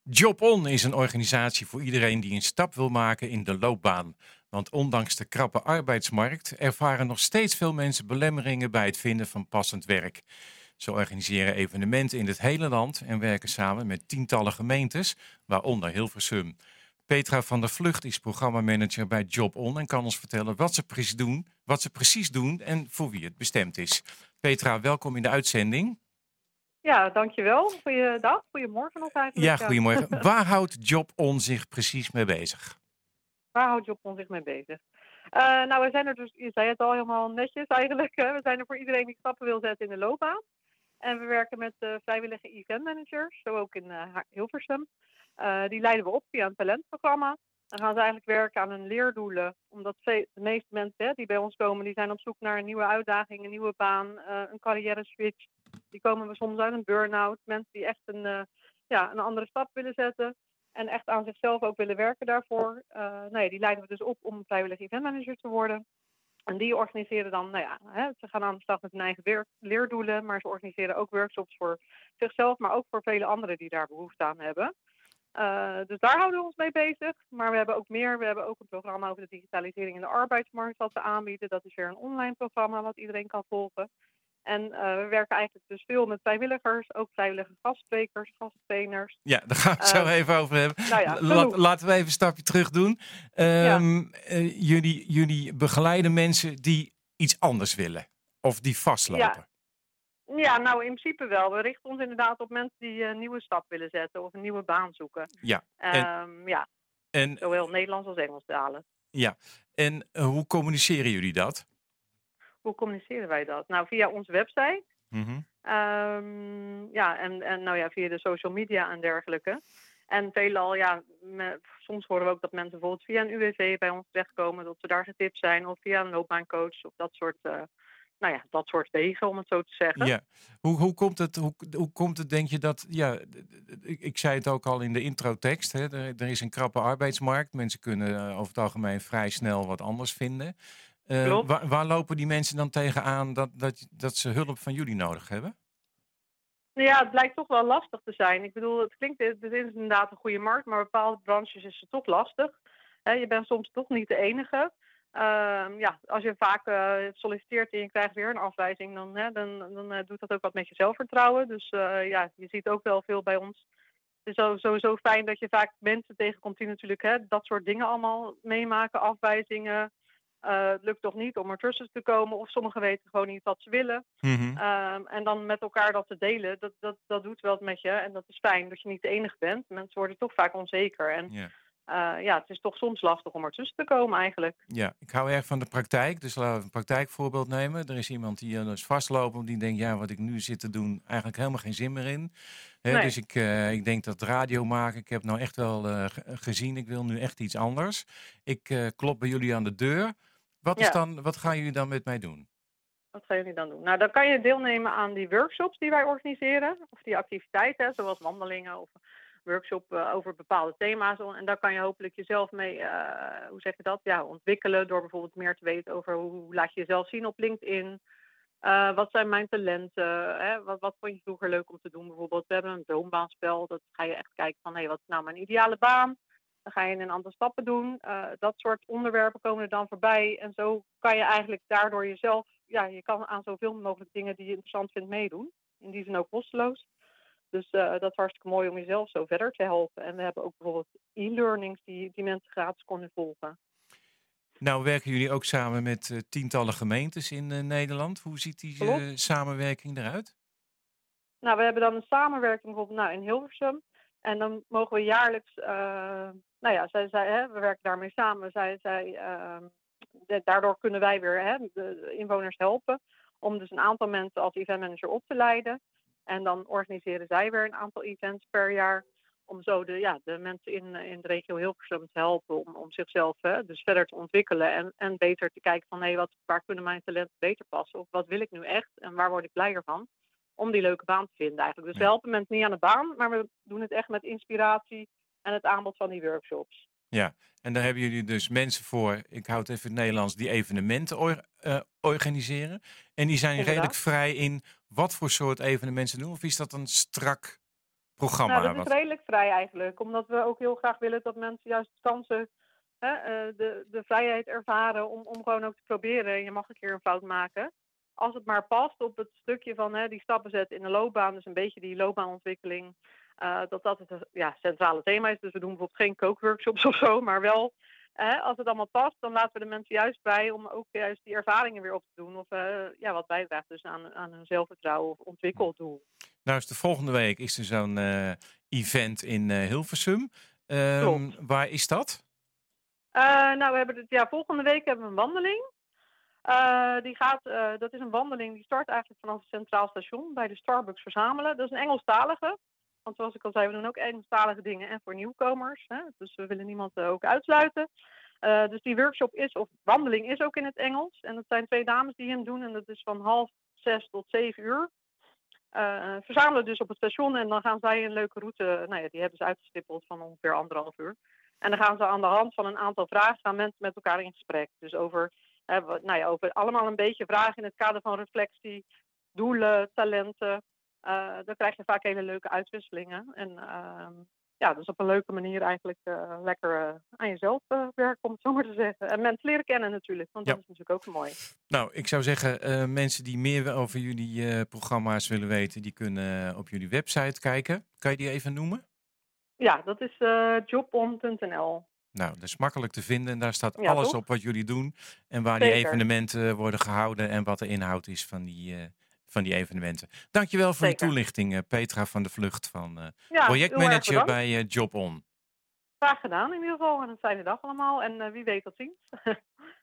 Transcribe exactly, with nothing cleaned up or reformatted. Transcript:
JobOn is een organisatie voor iedereen die een stap wil maken in de loopbaan. Want ondanks de krappe arbeidsmarkt ervaren nog steeds veel mensen belemmeringen bij het vinden van passend werk. Ze organiseren evenementen in het hele land en werken samen met tientallen gemeentes, waaronder Hilversum. Petra van der Vlucht is programmamanager bij JobOn en kan ons vertellen wat ze precies doen, wat ze precies doen en voor wie het bestemd is. Petra, welkom in de uitzending. Ja, dankjewel. Goeiedag, goedemorgen nog eigenlijk. Ja, goedemorgen. Waar houdt JobOn zich precies mee bezig? Waar houdt JobOn zich mee bezig? Uh, nou, we zijn er dus, je zei het al helemaal netjes eigenlijk. Hè? We zijn er voor iedereen die stappen wil zetten in de loopbaan. En we werken met uh, vrijwillige eventmanagers, zo ook in uh, Hilversum. Uh, die leiden we op via een talentprogramma. Dan gaan ze eigenlijk werken aan hun leerdoelen. Omdat de meeste mensen hè, die bij ons komen, die zijn op zoek naar een nieuwe uitdaging, een nieuwe baan, uh, een carrière switch. Die komen we soms uit een burn-out. Mensen die echt een, uh, ja, een andere stap willen zetten. En echt aan zichzelf ook willen werken daarvoor. Uh, nee, die leiden we dus op om vrijwillig eventmanager te worden. En die organiseren dan, nou ja, hè, ze gaan aan de slag met hun eigen weer- leerdoelen. Maar ze organiseren ook workshops voor zichzelf, maar ook voor vele anderen die daar behoefte aan hebben. Uh, dus daar houden we ons mee bezig. Maar we hebben ook meer. We hebben ook een programma over de digitalisering in de arbeidsmarkt wat we aanbieden. Dat is weer een online programma wat iedereen kan volgen. En uh, we werken eigenlijk dus veel met vrijwilligers, ook vrijwillige gastsprekers, gasttrainers. Ja, daar gaan we het uh, zo even over hebben. Nou ja, La- laten we even een stapje terug doen. Um, ja. uh, jullie, jullie begeleiden mensen die iets anders willen of die vastlopen. Ja. ja, nou in principe wel. We richten ons inderdaad op mensen die een nieuwe stap willen zetten of een nieuwe baan zoeken. Ja, en, um, ja. en, zowel Nederlands als Engels talen. Ja, en uh, hoe communiceren jullie dat? Hoe communiceren wij dat? Nou, via onze website. Mm-hmm. Um, ja, en, en nou ja, via de social media en dergelijke. En veelal, ja, me, soms horen we ook dat mensen bijvoorbeeld via een U W V bij ons terechtkomen, dat ze daar getipt zijn, of via een loopbaancoach, of dat soort, uh, nou ja, dat soort wegen, om het zo te zeggen. Ja, hoe, hoe komt het, hoe, hoe komt het, denk je dat, ja, ik, ik zei het ook al in de introtekst, hè, er, er is een krappe arbeidsmarkt, mensen kunnen uh, over het algemeen vrij snel wat anders vinden. Uh, waar, waar lopen die mensen dan tegenaan dat, dat, dat ze hulp van jullie nodig hebben? Ja, het blijkt toch wel lastig te zijn. Ik bedoel, het klinkt, het is inderdaad een goede markt, maar bepaalde branches is het toch lastig. He, je bent soms toch niet de enige. Uh, ja, als je vaak uh, solliciteert en je krijgt weer een afwijzing, dan, hè, dan, dan uh, doet dat ook wat met je zelfvertrouwen. Dus uh, ja, je ziet ook wel veel bij ons. Het is sowieso fijn dat je vaak mensen tegenkomt die natuurlijk hè, dat soort dingen allemaal meemaken, afwijzingen. Uh, het lukt toch niet om ertussen te komen. Of sommigen weten gewoon niet wat ze willen. Mm-hmm. Um, en dan met elkaar dat te delen, dat, dat, dat doet wel met je. En dat is fijn dat je niet de enige bent. Mensen worden toch vaak onzeker. En yeah. uh, ja, het is toch soms lastig om ertussen te komen eigenlijk. Ja, ik hou erg van de praktijk. Dus laten we een praktijkvoorbeeld nemen. Er is iemand die dus vastloopt, die denkt, ja, wat ik nu zit te doen, eigenlijk helemaal geen zin meer in. He, nee. Dus ik, uh, ik denk dat radio maken, ik heb nou echt wel uh, gezien, ik wil nu echt iets anders. Ik uh, klop bij jullie aan de deur. Wat, is ja. dan, wat gaan jullie dan met mij doen? Wat gaan jullie dan doen? Nou, dan kan je deelnemen aan die workshops die wij organiseren. Of die activiteiten, zoals wandelingen of workshop uh, over bepaalde thema's. En daar kan je hopelijk jezelf mee, uh, hoe zeg je dat, ja, ontwikkelen. Door bijvoorbeeld meer te weten over hoe, hoe laat je jezelf zien op LinkedIn. Uh, wat zijn mijn talenten? Hè? Wat, wat vond je vroeger leuk om te doen bijvoorbeeld? We hebben een droombaanspel. Dat ga je echt kijken van, hé, hey, wat is nou mijn ideale baan? Dan ga je een aantal stappen doen. Uh, dat soort onderwerpen komen er dan voorbij. En zo kan je eigenlijk daardoor jezelf... Ja, je kan aan zoveel mogelijk dingen die je interessant vindt meedoen. In die zin ook kosteloos. Dus uh, dat is hartstikke mooi om jezelf zo verder te helpen. En we hebben ook bijvoorbeeld e-learnings die, die mensen gratis kunnen volgen. Nou werken jullie ook samen met uh, tientallen gemeentes in uh, Nederland. Hoe ziet die uh, samenwerking eruit? Nou, we hebben dan een samenwerking bijvoorbeeld nou, in Hilversum. En dan mogen we jaarlijks... Uh, nou ja, zij, zij, hè, we werken daarmee samen. Zij, zij, uh, de, daardoor kunnen wij weer hè, de inwoners helpen. Om dus een aantal mensen als eventmanager op te leiden. En dan organiseren zij weer een aantal events per jaar. Om zo de, ja, de mensen in, in de regio Hilversum te helpen. Om, om zichzelf hè, dus verder te ontwikkelen. En, en beter te kijken van hé, wat, waar kunnen mijn talenten beter passen? Of wat wil ik nu echt? En waar word ik blijer van? Om die leuke baan te vinden eigenlijk. Dus we helpen mensen niet aan de baan, maar we doen het echt met inspiratie en het aanbod van die workshops. Ja, en daar hebben jullie dus mensen voor, ik houd even het Nederlands, die evenementen or, uh, organiseren. En die zijn Inderdaad. redelijk vrij in wat voor soort evenementen doen? Of is dat een strak programma? Nou, dat is Wat... redelijk vrij eigenlijk. Omdat we ook heel graag willen dat mensen juist kansen, hè, uh, de, de vrijheid ervaren om, om gewoon ook te proberen. En je mag een keer een fout maken. Als het maar past op het stukje van hè, die stappen zetten in de loopbaan. Dus een beetje die loopbaanontwikkeling. Uh, dat dat het ja, centrale thema is. Dus we doen bijvoorbeeld geen kookworkshops of zo. Maar wel, hè, als het allemaal past, dan laten we de mensen juist vrij om ook juist die ervaringen weer op te doen. Of uh, ja, wat bijdraagt dus aan, aan hun zelfvertrouwen of ontwikkeldoel. Nou, is de volgende week is er zo'n uh, event in uh, Hilversum. Uh, Klopt. Waar is dat? Uh, nou, we hebben het, ja, volgende week hebben we een wandeling. Uh, die gaat, uh, dat is een wandeling die start eigenlijk vanaf het Centraal Station bij de Starbucks verzamelen. Dat is een Engelstalige. Want zoals ik al zei, we doen ook Engelstalige dingen en voor nieuwkomers. Hè? Dus we willen niemand uh, ook uitsluiten. Uh, dus die workshop is, of wandeling is ook in het Engels. En dat zijn twee dames die hem doen. En dat is van half zes tot zeven uur. Uh, verzamelen dus op het station en dan gaan zij een leuke route, nou ja, die hebben ze uitgestippeld van ongeveer anderhalf uur. En dan gaan ze aan de hand van een aantal vragen gaan mensen met elkaar in gesprek. Dus over, eh, nou ja, over allemaal een beetje vragen in het kader van reflectie, doelen, talenten. Uh, dan krijg je vaak hele leuke uitwisselingen. En uh, ja, dus op een leuke manier eigenlijk uh, lekker uh, aan jezelf uh, werken, om het zo maar te zeggen. En mensen leren kennen natuurlijk, want dat ja. is natuurlijk ook mooi. Nou, ik zou zeggen, uh, mensen die meer over jullie uh, programma's willen weten, die kunnen uh, op jullie website kijken. Kan je die even noemen? Ja, dat is uh, jobon punt n l. Nou, dat is makkelijk te vinden en daar staat ja, alles toch? op wat jullie doen. En waar Zeker. die evenementen worden gehouden en wat de inhoud is van die, uh, van die evenementen. Dankjewel voor Zeker. je toelichting, uh, Petra van de Vlucht van uh, ja, projectmanager bij uh, Jobon. Graag gedaan in ieder geval en een fijne dag allemaal en uh, wie weet tot ziens.